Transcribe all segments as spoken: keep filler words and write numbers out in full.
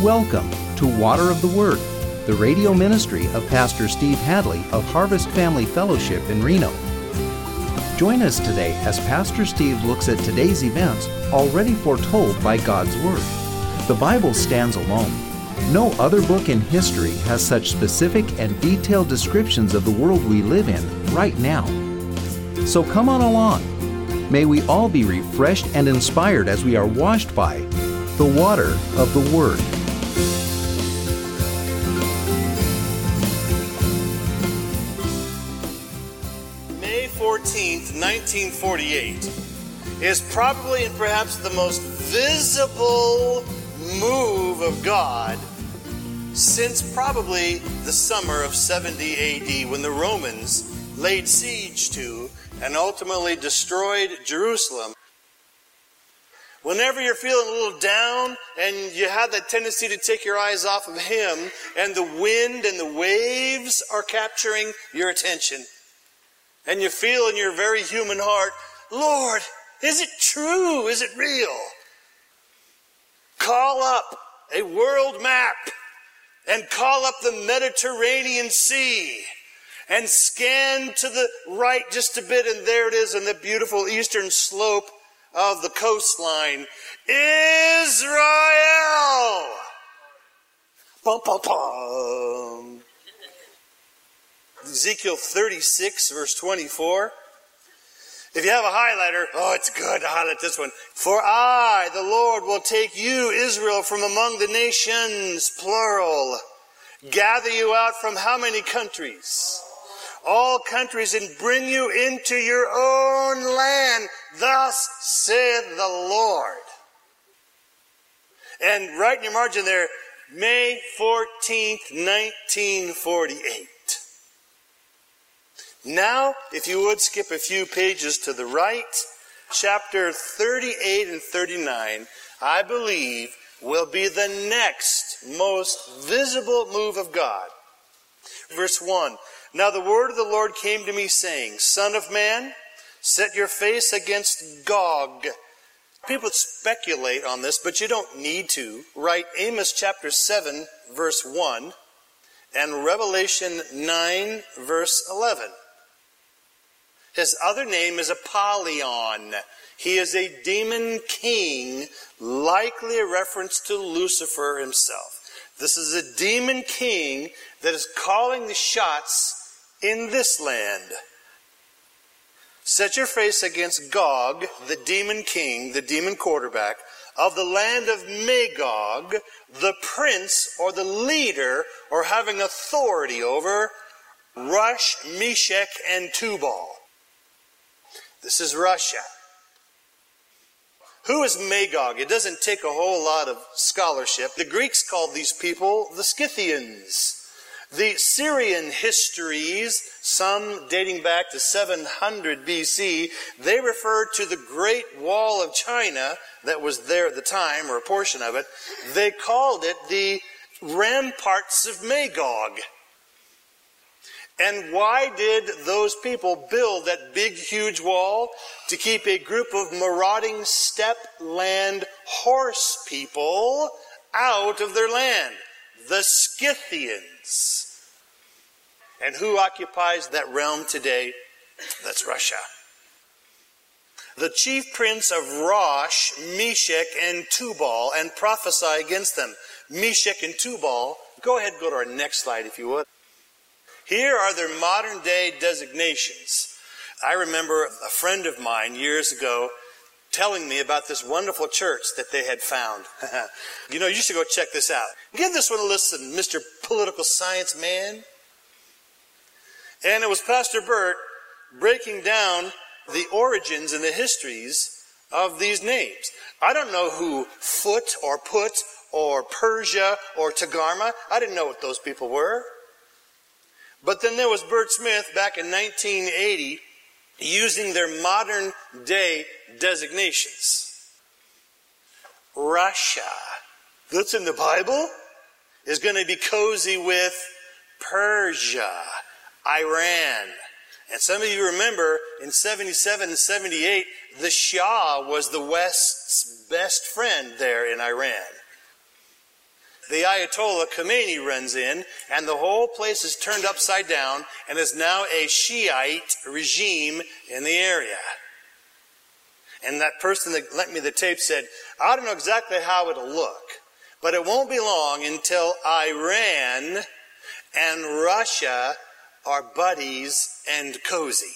Welcome to Water of the Word, the radio ministry of Pastor Steve Hadley of Harvest Family Fellowship in Reno. Join us today as Pastor Steve looks at today's events already foretold by God's Word. The Bible stands alone. No other book in history has such specific and detailed descriptions of the world we live in right now. So come on along. May we all be refreshed and inspired as we are washed by the water of the Word. May fourteenth, nineteen forty-eight is probably and perhaps the most visible move of God since probably the summer of seventy A D when the Romans laid siege to and ultimately destroyed Jerusalem. Whenever you're feeling a little down and you have that tendency to take your eyes off of Him and the wind and the waves are capturing your attention, and you feel in your very human heart, Lord, is it true? Is it real? Call up a world map and call up the Mediterranean Sea and scan to the right just a bit, and there it is on the beautiful eastern slope of the coastline. Israel! Bum, bum, bum. Ezekiel thirty-six, verse twenty-four. If you have a highlighter, oh, it's good to highlight this one. For I, the Lord, will take you, Israel, from among the nations, plural. Gather you out from how many countries? All countries, and bring you into your own land. Thus saith the Lord. And right in your margin there, May fourteenth, nineteen forty-eight. Now, if you would skip a few pages to the right, chapter thirty-eight and thirty-nine, I believe, will be the next most visible move of God. Verse one, Now the word of the Lord came to me, saying, Son of man, set your face against Gog. People speculate on this, but you don't need to. Write Amos chapter seven, verse one, and Revelation nine, verse eleven. His other name is Apollyon. He is a demon king, likely a reference to Lucifer himself. This is a demon king that is calling the shots in this land. Set your face against Gog, the demon king, the demon quarterback, of the land of Magog, the prince or the leader or having authority over Rush, Meshech, and Tubal. This is Russia. Who is Magog? It doesn't take a whole lot of scholarship. The Greeks called these people the Scythians. The Syrian histories, some dating back to seven hundred B C, they referred to the Great Wall of China that was there at the time, or a portion of it. They called it the ramparts of Magog. And why did those people build that big, huge wall? To keep a group of marauding steppe land horse people out of their land. The Scythians. And who occupies that realm today? That's Russia. The chief prince of Rosh, Meshech, and Tubal, and prophesy against them. Meshech and Tubal. Go ahead and go to our next slide if you would. Here are their modern day designations. I remember a friend of mine years ago telling me about this wonderful church that they had found. You know, you should go check this out. Give this one a listen, Mister Political Science Man. And it was Pastor Bert breaking down the origins and the histories of these names. I don't know who Foot or Put or Persia or Tagarma, I didn't know what those people were. But then there was Bert Smith back in nineteen eighty using their modern day designations. Russia, that's in the Bible, is going to be cozy with Persia, Iran. And some of you remember in seventy-seven and seventy-eight, the Shah was the West's best friend there in Iran. the Ayatollah Khomeini runs in, and the whole place is turned upside down and is now a Shiite regime in the area. And that person that lent me the tape said, I don't know exactly how it'll look, but it won't be long until Iran and Russia are buddies and cozy.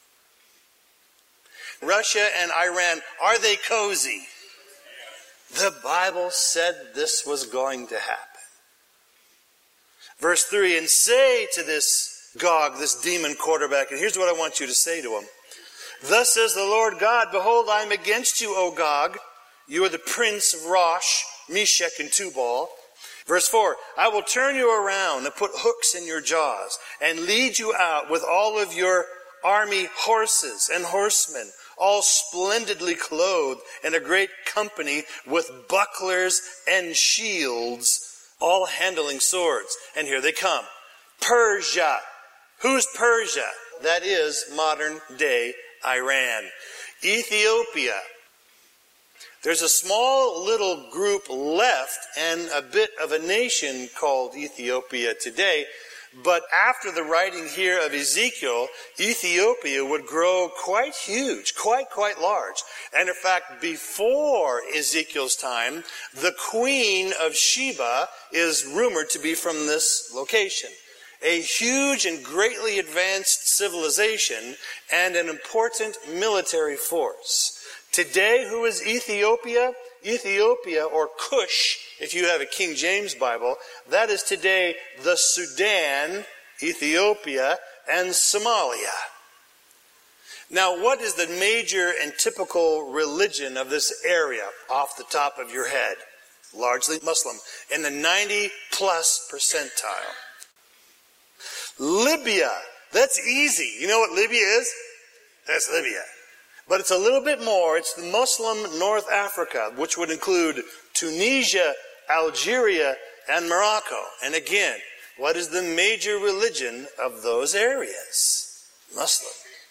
Russia and Iran, are they cozy? The Bible said this was going to happen. Verse three, and say to this Gog, this demon quarterback, and here's what I want you to say to him. Thus says the Lord God, behold, I am against you, O Gog. You are the prince of Rosh, Meshech, and Tubal. Verse four, I will turn you around and put hooks in your jaws and lead you out with all of your army horses and horsemen, all splendidly clothed in a great company with bucklers and shields, all handling swords. And here they come. Persia. Who's Persia? That is modern day Iran. Ethiopia. There's a small little group left and a bit of a nation called Ethiopia today. But after the writing here of Ezekiel, Ethiopia would grow quite huge, quite, quite large. And in fact, before Ezekiel's time, the queen of Sheba is rumored to be from this location. A huge and greatly advanced civilization and an important military force. Today, who is Ethiopia? Ethiopia, or Cush, if you have a King James Bible, that is today the Sudan, Ethiopia, and Somalia. Now, what is the major and typical religion of this area off the top of your head? Largely Muslim, in the ninety plus percentile. Libya, that's easy. You know what Libya is? That's Libya. But it's a little bit more. It's the Muslim North Africa, which would include Tunisia, Algeria, and Morocco. And again, what is the major religion of those areas? Muslim.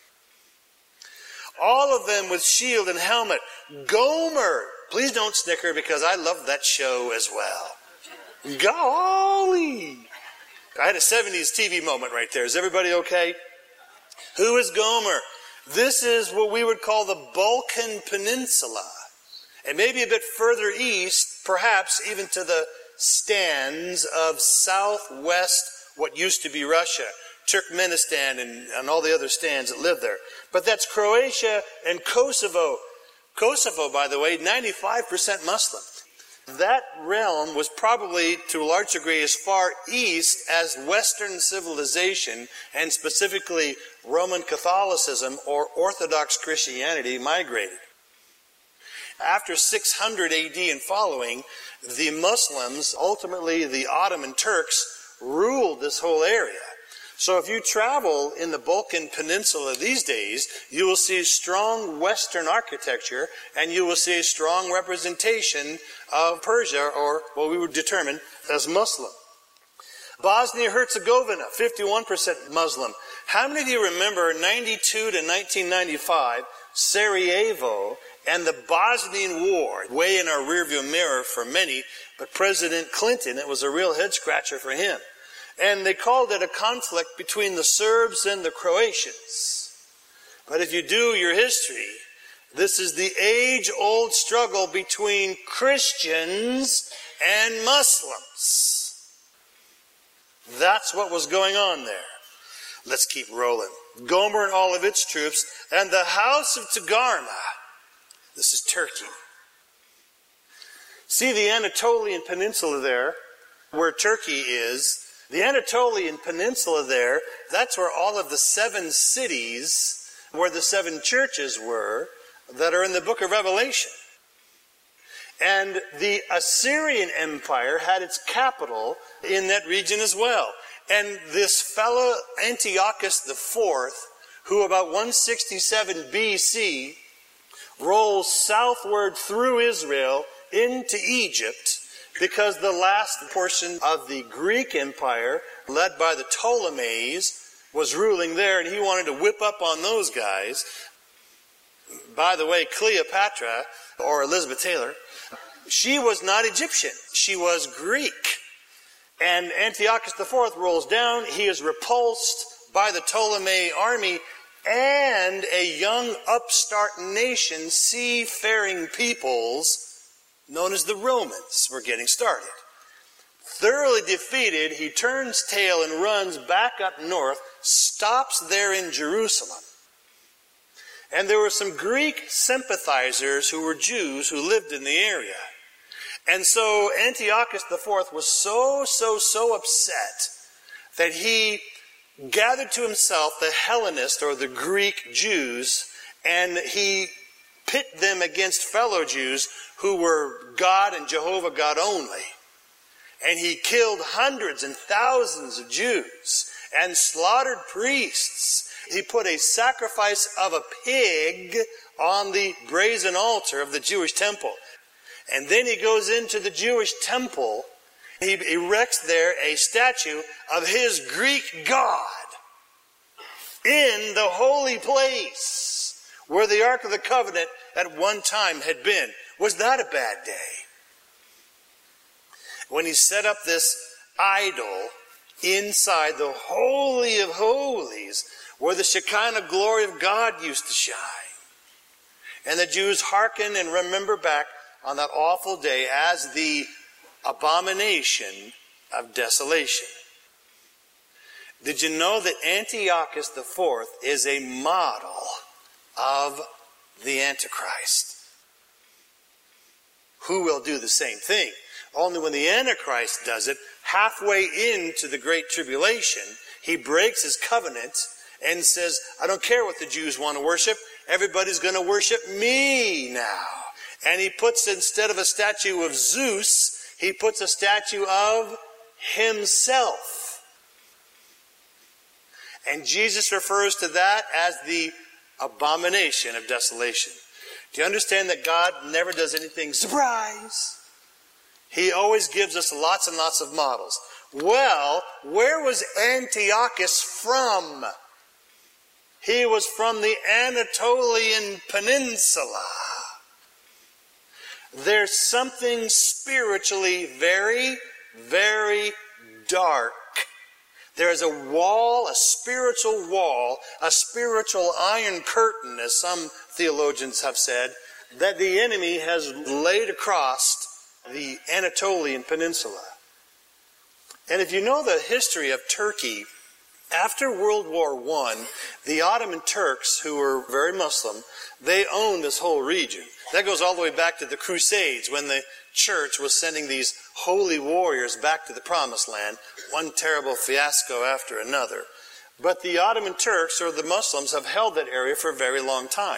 All of them with shield and helmet. Gomer. Please don't snicker because I love that show as well. Golly. I had a seventies T V moment right there. Is everybody okay? Who is Gomer? This is what we would call the Balkan Peninsula. And maybe a bit further east, perhaps even to the stands of southwest, what used to be Russia, Turkmenistan, and, and all the other stands that live there. But that's Croatia and Kosovo. Kosovo, by the way, ninety-five percent Muslim. That realm was probably, to a large degree, as far east as Western civilization, and specifically Roman Catholicism or Orthodox Christianity migrated. After six hundred A D and following, the Muslims, ultimately the Ottoman Turks, ruled this whole area. So if you travel in the Balkan Peninsula these days, you will see strong Western architecture, and you will see a strong representation of Persia, or what we would determine as Muslim. Bosnia-Herzegovina, fifty-one percent Muslim. How many of you remember ninety-two to nineteen ninety-five, Sarajevo, and the Bosnian War? Way in our rearview mirror for many, but President Clinton, it was a real head-scratcher for him. And they called it a conflict between the Serbs and the Croatians. But if you do your history, this is the age-old struggle between Christians and Muslims. That's what was going on there. Let's keep rolling. Gomer and all of its troops, and the house of Togarmah. This is Turkey. See the Anatolian Peninsula there, where Turkey is. The Anatolian Peninsula there, that's where all of the seven cities, where the seven churches were, that are in the book of Revelation. And the Assyrian Empire had its capital in that region as well. And this fellow Antiochus the Fourth, who about one sixty-seven B C rolls southward through Israel into Egypt, because the last portion of the Greek Empire, led by the Ptolemies, was ruling there, and he wanted to whip up on those guys. By the way, Cleopatra, or Elizabeth Taylor, she was not Egyptian. She was Greek. And Antiochus the Fourth rolls down. He is repulsed by the Ptolemy army, and a young upstart nation, seafaring peoples, known as the Romans, were getting started. Thoroughly defeated, he turns tail and runs back up north, stops there in Jerusalem. And there were some Greek sympathizers who were Jews who lived in the area. And so Antiochus the Fourth was so, so, so upset that he gathered to himself the Hellenist or the Greek Jews, and he pit them against fellow Jews who were God and Jehovah God only. And he killed hundreds and thousands of Jews and slaughtered priests. He put a sacrifice of a pig on the brazen altar of the Jewish temple. And then he goes into the Jewish temple. He erects there a statue of his Greek god in the holy place where the Ark of the Covenant at one time had been. Was that a bad day? When he set up this idol inside the Holy of Holies, where the Shekinah glory of God used to shine. And the Jews hearken and remember back on that awful day as the abomination of desolation. Did you know that Antiochus the Fourth is a model of the Antichrist, who will do the same thing? Only when the Antichrist does it, halfway into the Great Tribulation, he breaks his covenant and says, I don't care what the Jews want to worship. Everybody's going to worship me now. And he puts, instead of a statue of Zeus, he puts a statue of himself. And Jesus refers to that as the abomination of desolation. Do you understand that God never does anything surprise? He always gives us lots and lots of models. Well, where was Antiochus from? He was from the Anatolian Peninsula. There's something spiritually very, very dark. There is a wall, a spiritual wall, a spiritual iron curtain, as some theologians have said, that the enemy has laid across the Anatolian Peninsula. And if you know the history of Turkey, after World War One, the Ottoman Turks, who were very Muslim, they owned this whole region. That goes all the way back to the Crusades, when the church was sending these holy warriors back to the Promised Land, one terrible fiasco after another. But the Ottoman Turks, or the Muslims, have held that area for a very long time.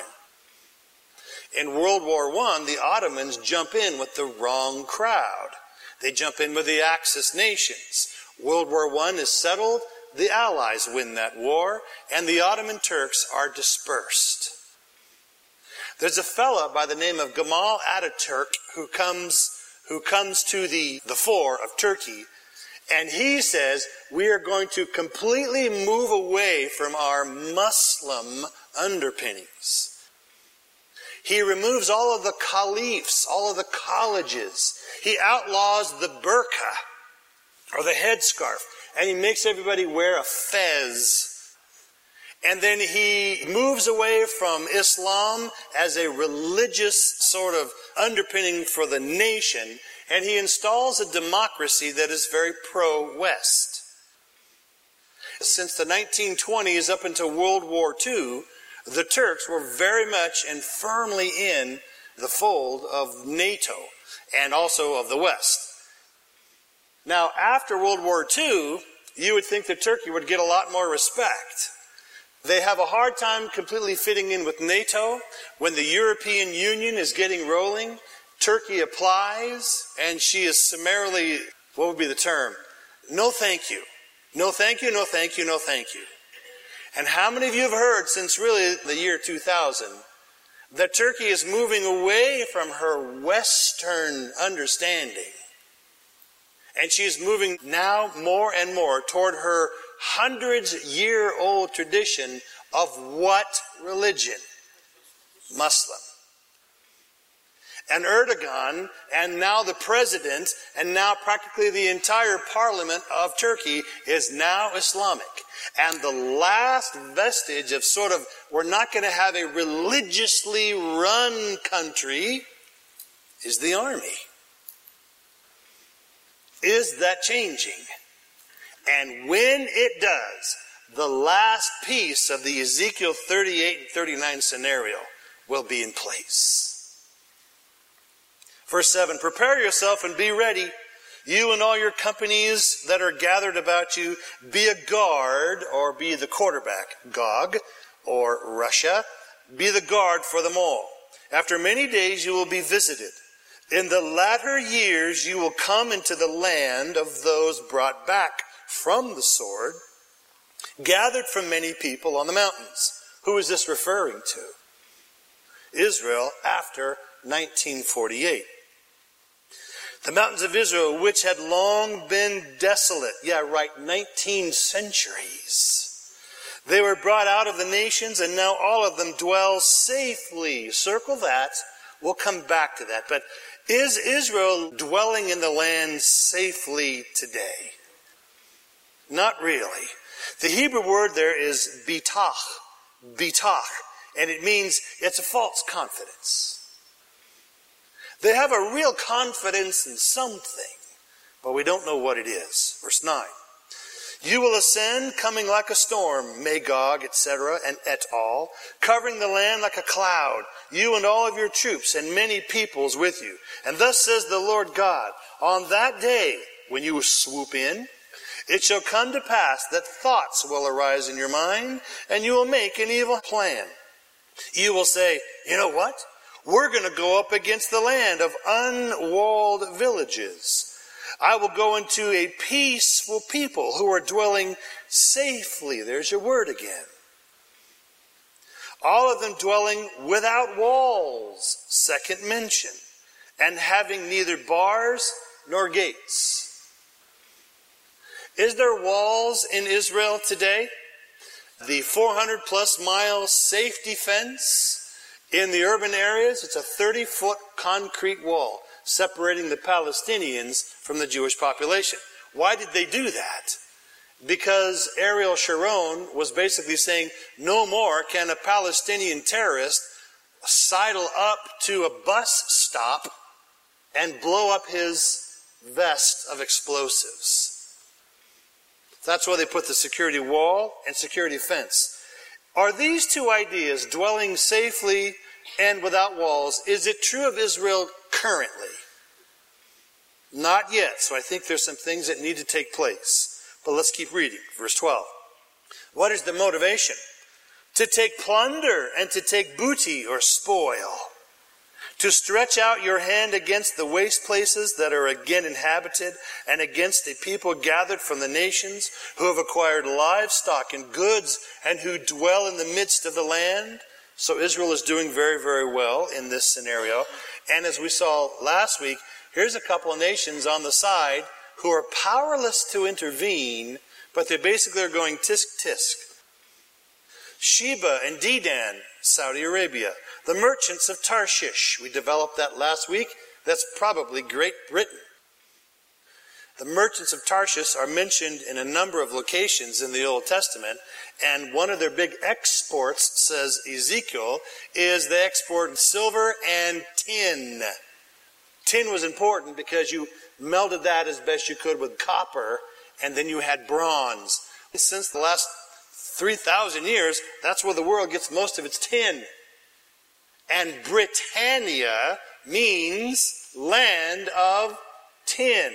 In World War One, the Ottomans jump in with the wrong crowd. They jump in with the Axis nations. World War One is settled. The Allies win that war, and the Ottoman Turks are dispersed. There's a fella by the name of Gamal Ataturk who comes, who comes to the, the fore of Turkey, and he says, we are going to completely move away from our Muslim underpinnings. He removes all of the caliphs, all of the colleges. He outlaws the burqa, or the headscarf, and he makes everybody wear a fez. And then he moves away from Islam as a religious sort of underpinning for the nation, and he installs a democracy that is very pro-West. Since the nineteen twenties up until World War Two, the Turks were very much and firmly in the fold of NATO and also of the West. Now, after World War Two, you would think that Turkey would get a lot more respect. They have a hard time completely fitting in with NATO. When the European Union is getting rolling, Turkey applies, and she is summarily, what would be the term? No thank you. No thank you, no thank you, no thank you. And how many of you have heard since really the year two thousand that Turkey is moving away from her Western understanding? And she is moving now more and more toward her hundreds-year-old tradition of what religion? Muslim. And Erdogan, and now the president, and now practically the entire parliament of Turkey is now Islamic. And the last vestige of sort of, we're not going to have a religiously run country, is the army. Is that changing? And when it does, the last piece of the Ezekiel thirty-eight and thirty-nine scenario will be in place. Verse seven, prepare yourself and be ready, you and all your companies that are gathered about you. Be a guard, or be the quarterback, Gog, or Russia. Be the guard for them all. After many days you will be visited. In the latter years you will come into the land of those brought back from the sword, gathered from many people on the mountains. Who is this referring to? Israel after nineteen forty-eight. The mountains of Israel, which had long been desolate. Yeah, right, nineteen centuries. They were brought out of the nations, and now all of them dwell safely. Circle that. We'll come back to that. But is Israel dwelling in the land safely today? Not really. The Hebrew word there is bitach. Bitach. And it means it's a false confidence. They have a real confidence in something, but we don't know what it is. Verse nine. You will ascend, coming like a storm, Magog, et cetera, and et al., covering the land like a cloud, you and all of your troops, and many peoples with you. And thus says the Lord God, on that day, when you swoop in, it shall come to pass that thoughts will arise in your mind, and you will make an evil plan. You will say, you know what? We're going to go up against the land of unwalled villages. I will go into a peaceful people who are dwelling safely. There's your word again. All of them dwelling without walls, second mention, and having neither bars nor gates. Is there walls in Israel today? The four hundred plus mile safety fence in the urban areas, it's a thirty foot concrete wall separating the Palestinians from the Jewish population. Why did they do that? Because Ariel Sharon was basically saying, no more can a Palestinian terrorist sidle up to a bus stop and blow up his vest of explosives. That's why they put the security wall and security fence. Are these two ideas, dwelling safely and without walls, is it true of Israel currently? Not yet. So I think there's some things that need to take place. But let's keep reading. Verse twelve. What is the motivation? To take plunder and to take booty or spoil. To stretch out your hand against the waste places that are again inhabited, and against a people gathered from the nations who have acquired livestock and goods and who dwell in the midst of the land. So Israel is doing very, very well in this scenario. And as we saw last week, here's a couple of nations on the side who are powerless to intervene, but they basically are going tisk tisk. Sheba and Dedan, Saudi Arabia. The merchants of Tarshish, we developed that last week. That's probably Great Britain. The merchants of Tarshish are mentioned in a number of locations in the Old Testament, and one of their big exports, says Ezekiel, is they export silver and tin. Tin was important because you melted that as best you could with copper, and then you had bronze. Since the last three thousand years, that's where the world gets most of its tin. And Britannia means land of tin.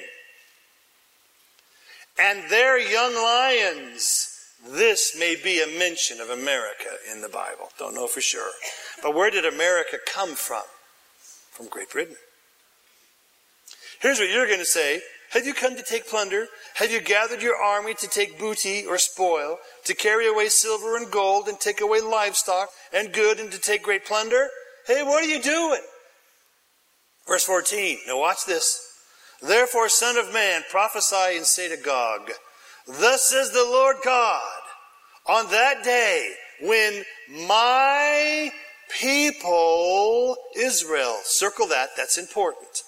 And their young lions. This may be a mention of America in the Bible. Don't know for sure. But where did America come from? From Great Britain. Here's what you're going to say. Have you come to take plunder? Have you gathered your army to take booty or spoil, to carry away silver and gold, and take away livestock and good, and to take great plunder? Hey, what are you doing? Verse fourteen. Now watch this. Therefore, son of man, prophesy and say to Gog, thus says the Lord God, on that day when my people Israel. Circle that, that's important.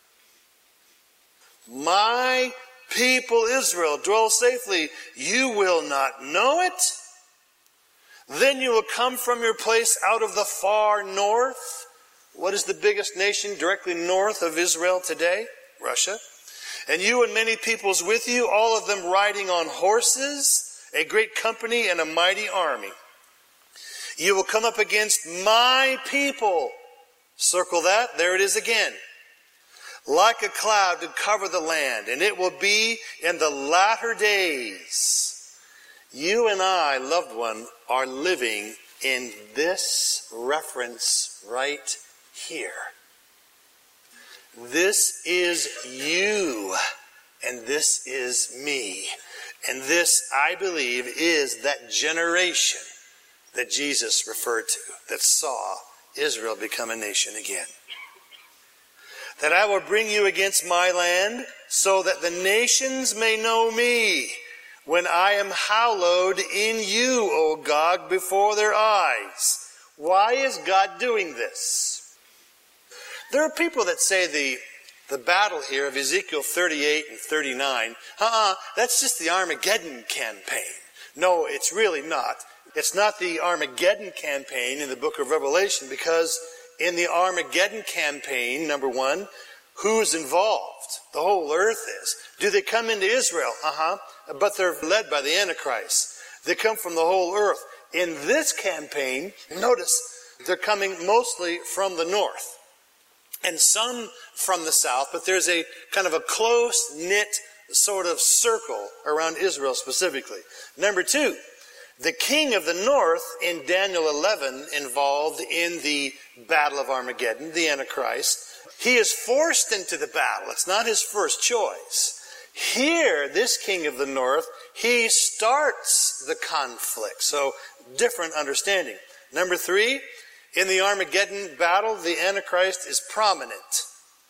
My people Israel, dwell safely. You will not know it. Then you will come from your place out of the far north. What is the biggest nation directly north of Israel today? Russia. And you and many peoples with you, all of them riding on horses, a great company and a mighty army. You will come up against my people. Circle that. There it is again. Like a cloud to cover the land, and it will be in the latter days. You and I, loved one, are living in this reference right here. This is you, and this is me. And this, I believe, is that generation that Jesus referred to, that saw Israel become a nation again. That I will bring you against my land, so that the nations may know me, when I am hallowed in you, O Gog, before their eyes. Why is God doing this? There are people that say the, the battle here of Ezekiel thirty-eight and thirty-nine, uh-uh, that's just the Armageddon campaign. No, it's really not. It's not the Armageddon campaign in the book of Revelation, because in the Armageddon campaign, number one, who's involved? The whole earth is. Do they come into Israel? Uh-huh. But they're led by the Antichrist. They come from the whole earth. In this campaign, notice, they're coming mostly from the north. And some from the south, but there's a kind of a close-knit sort of circle around Israel specifically. Number two, the king of the north in Daniel eleven, involved in the battle of Armageddon, the Antichrist. He is forced into the battle. It's not his first choice. Here, this king of the north, he starts the conflict. So, different understanding. Number three, in the Armageddon battle, the Antichrist is prominent.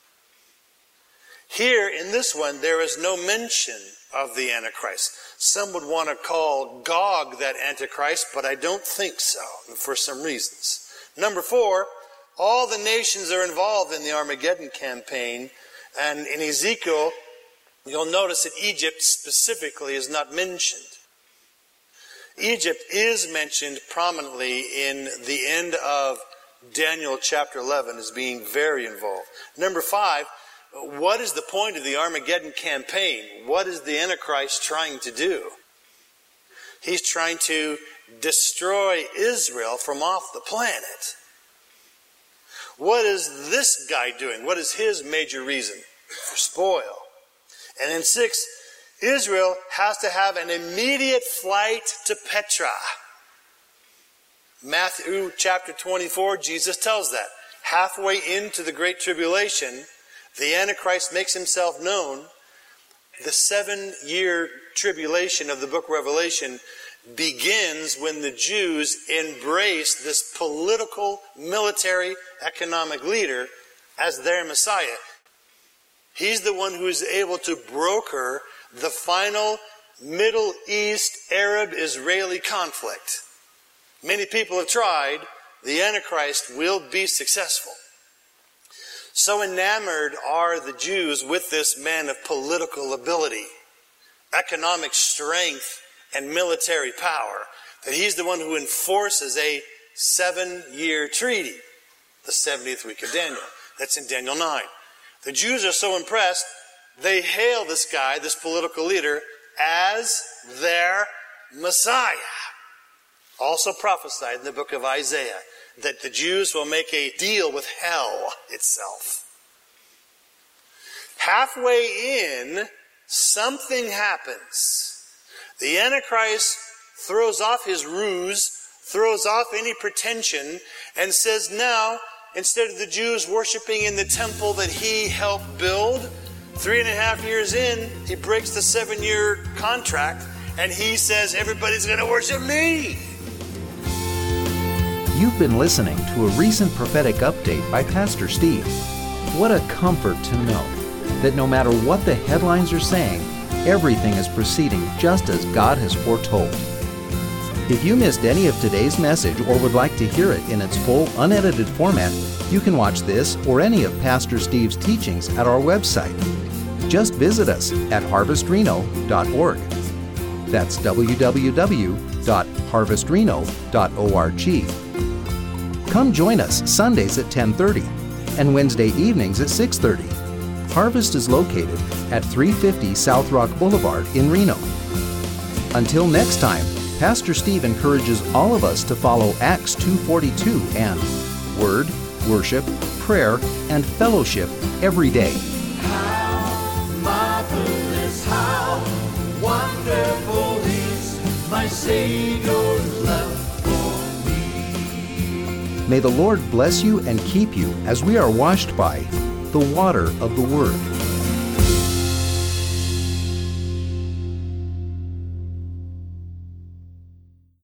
Here, in this one, there is no mention of the Antichrist. Some would want to call Gog that Antichrist, but I don't think so, for some reasons. Number four, all the nations are involved in the Armageddon campaign, and in Ezekiel, you'll notice that Egypt specifically is not mentioned. Egypt is mentioned prominently in the end of Daniel chapter eleven as being very involved. Number five, what is the point of the Armageddon campaign? What is the Antichrist trying to do? He's trying to destroy Israel from off the planet. What is this guy doing? What is his major reason? For spoil. And then six, Israel has to have an immediate flight to Petra. Matthew chapter twenty-four, Jesus tells that. Halfway into the Great Tribulation, the Antichrist makes himself known. The seven-year tribulation of the book of Revelation begins when the Jews embrace this political, military, economic leader as their Messiah. He's the one who is able to broker the final Middle East Arab-Israeli conflict. Many people have tried. The Antichrist will be successful. So enamored are the Jews with this man of political ability, economic strength, and military power, that he's the one who enforces a seven-year treaty, the seventieth week of Daniel. That's in Daniel nine. The Jews are so impressed, they hail this guy, this political leader, as their Messiah. Also prophesied in the book of Isaiah, that the Jews will make a deal with hell itself. Halfway in, something happens. The Antichrist throws off his ruse, throws off any pretension, and says now, instead of the Jews worshiping in the temple that he helped build, three and a half years in, he breaks the seven-year contract, and he says, everybody's going to worship me. You've been listening to a recent prophetic update by Pastor Steve. What a comfort to know that no matter what the headlines are saying, everything is proceeding just as God has foretold. If you missed any of today's message or would like to hear it in its full, unedited format, you can watch this or any of Pastor Steve's teachings at our website. Just visit us at harvest reno dot org. That's w w w dot harvest reno dot org. Come join us Sundays at ten thirty and Wednesday evenings at six thirty. Harvest is located at three fifty South Rock Boulevard in Reno. Until next time, Pastor Steve encourages all of us to follow Acts two forty-two and Word, Worship, Prayer, and Fellowship every day. How marvelous, how wonderful is my Savior's love for me. May the Lord bless you and keep you as we are washed by the water of the Word.